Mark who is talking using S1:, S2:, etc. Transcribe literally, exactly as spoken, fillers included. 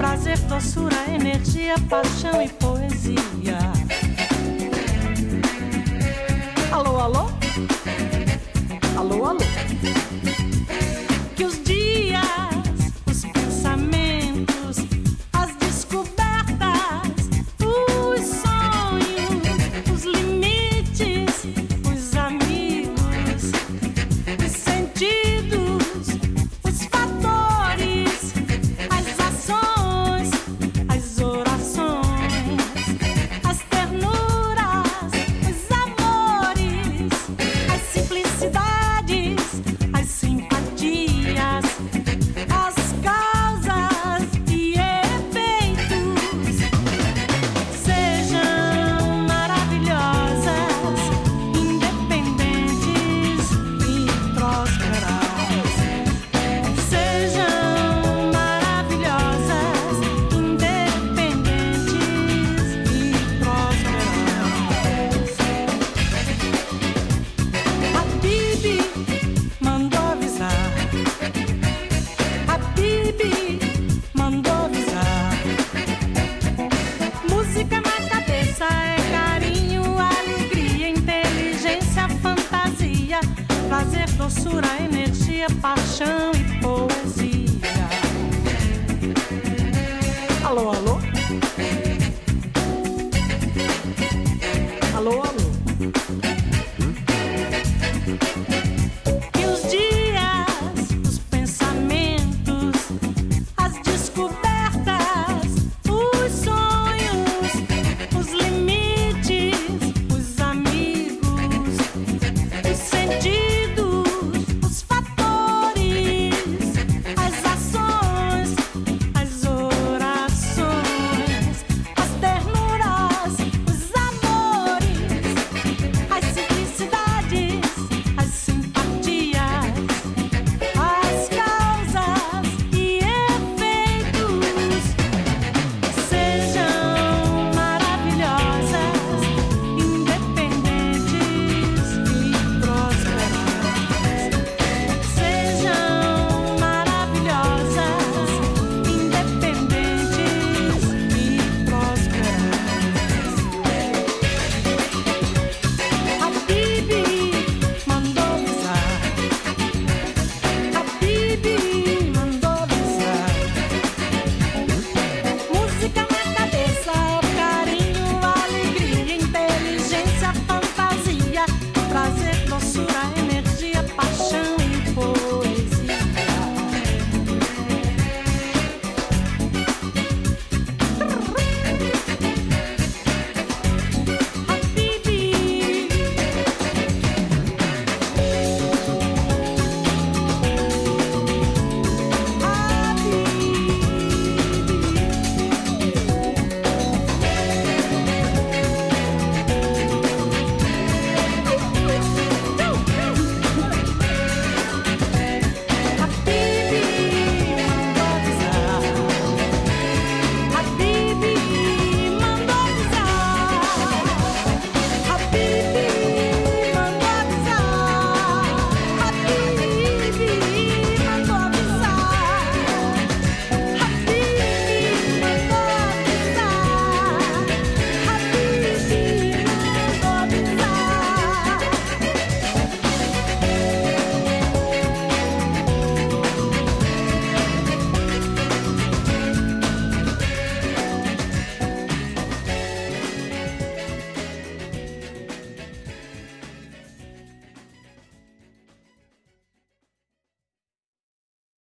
S1: prazer, doçura, energia, paixão e poesia. Alô, alô? Alô, alô? Que os dias, os pensamentos, as descobertas, os sonhos, os limites, os amigos, os sentidos, os fatores, as ações, as orações, as ternuras, os amores, as simplicidades, as simpatias, as causas e efeitos sejam maravilhosas, independentes e prósperas. Sejam maravilhosas, independentes e prósperas. A Bibi mandou avisar. A Bibi mandou avisar. Música na cabeça é carinho, alegria, inteligência, fantasia, prazer, doçura, energia, paixão e